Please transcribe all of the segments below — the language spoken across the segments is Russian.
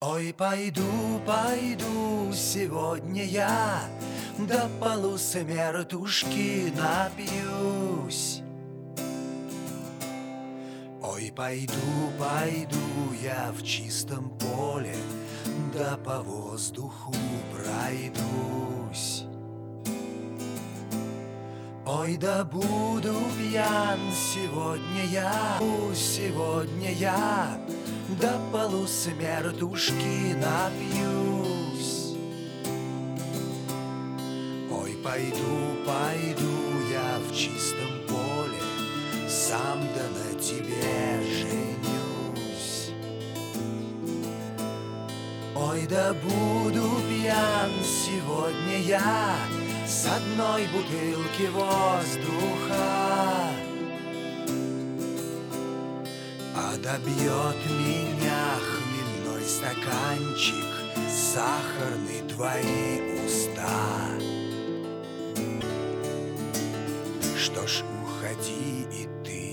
Ой, пойду сегодня я до полусмертушки напьюсь. Ой, пойду я в чистом поле, да по воздуху пройдусь. Ой, да буду пьян сегодня я до полусмертушки напьюсь. Ой, пойду я в чистом поле, сам да на тебе женюсь. Ой, да буду пьян сегодня я с одной бутылки воздуха, а добьет меня хмельной стаканчик, сахарный твои уста. Что ж, уходи и ты.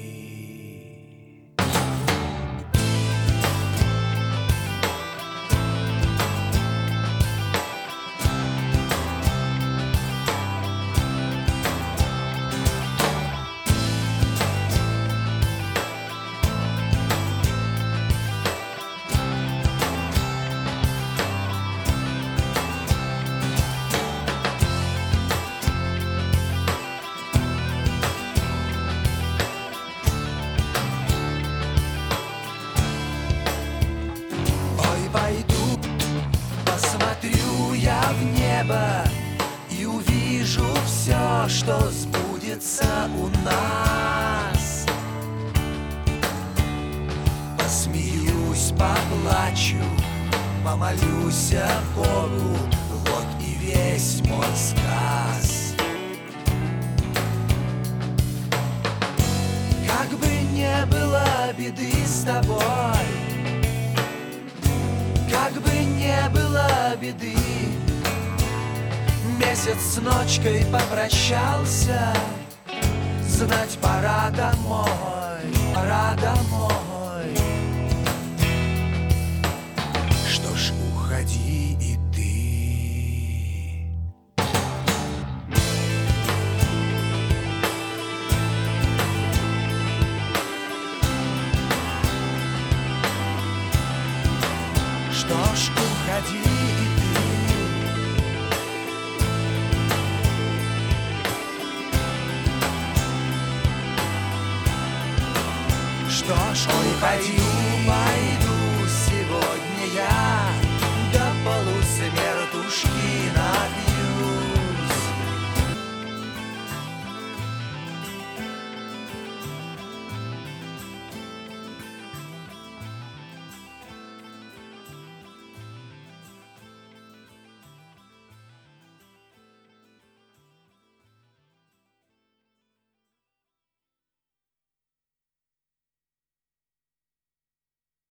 Пойду, посмотрю я в небо и увижу все, что сбудется у нас. Посмеюсь, поплачу, помолюсь Богу, вот и весь мой сказ. Как бы не было беды с тобой, как бы не было беды, месяц с ночкой попрощался, знать пора домой, пора домой. Что ж, уходи и ты. Что ж, уходи и ты. Что ж, ой, пойду